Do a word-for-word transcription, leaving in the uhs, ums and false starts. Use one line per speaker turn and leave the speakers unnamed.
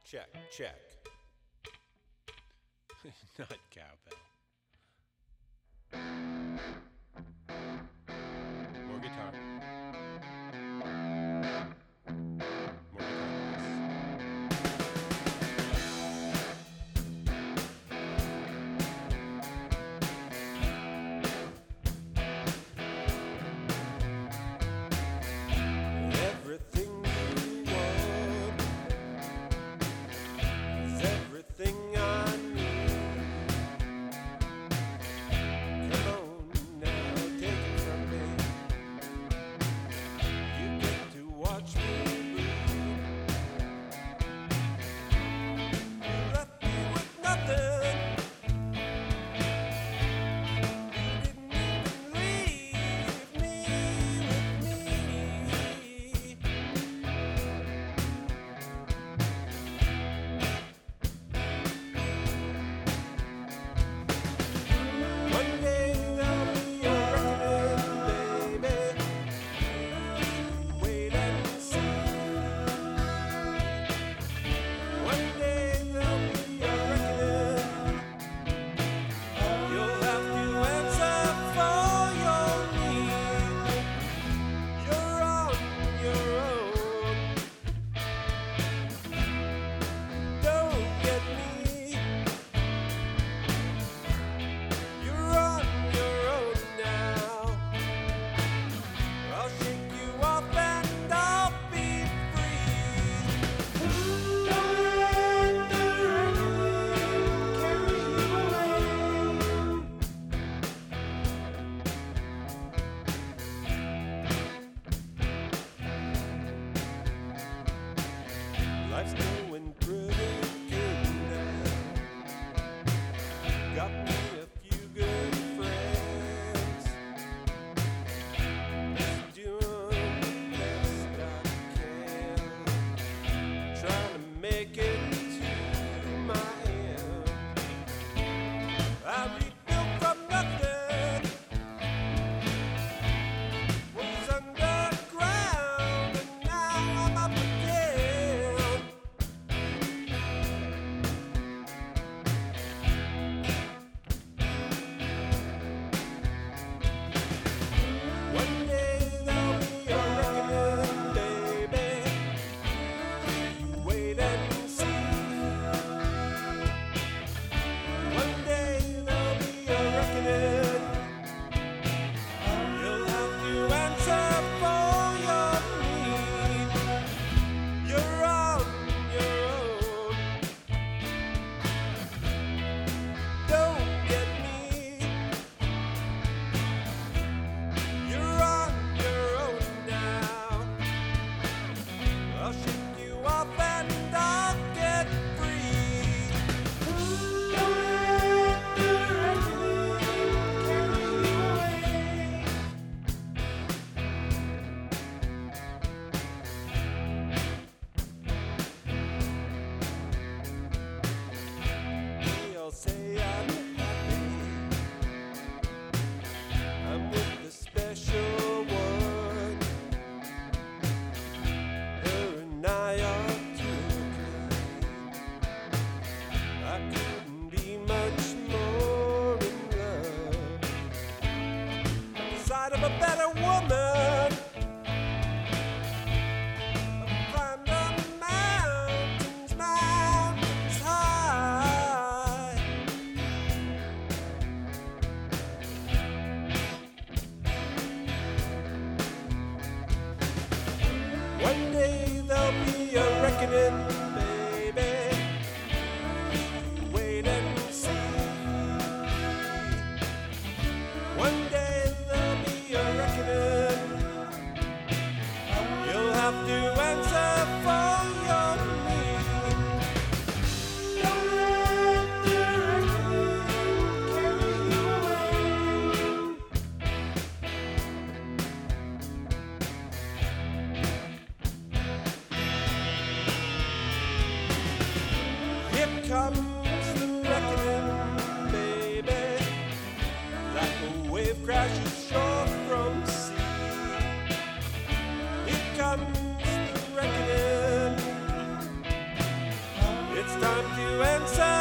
Check, check.
Not cowbell. More guitar. More
Everything you want is everything I need. Come on now, take it from me. You get to watch me bleed. You left me with nothing. You didn't even leave me with me. One day there'll be a reckoning, baby. Wait and see. One day there'll be a reckoning. You'll have to answer for your need. You're on your own. Don't get me. You're on your own now. I'll shake you off and I'll be free. Don't let the reckoning carry you away. Life's going pretty good now. Got me a few good friends. Just doing the best I can. Trying to make it to my end. I rebuilt from nothing. Was underground and now I'm up again. One day there'll be a reckoning, baby. Wait and see. One day there'll be a reckoning. You'll have to answer for your need. You're on your own. Don't get me. You're on your own now. I'll shake you off and I'll get free. Don't let the reckoning carry you away. They all say I'm happy. I'm with the special one. Her and I are too kind. I couldn't be much more in love. At the sight of a better woman, I've climbed the mountains, mountains high. One day there'll be a reckoning, baby. Wait and see. One day there'll be a reckoning. You'll have to answer for your need. Don't let the reckoning carry you away. Here comes the reckoning, baby. Like a wave crashes shore from sea. Here comes the reckoning. time to answer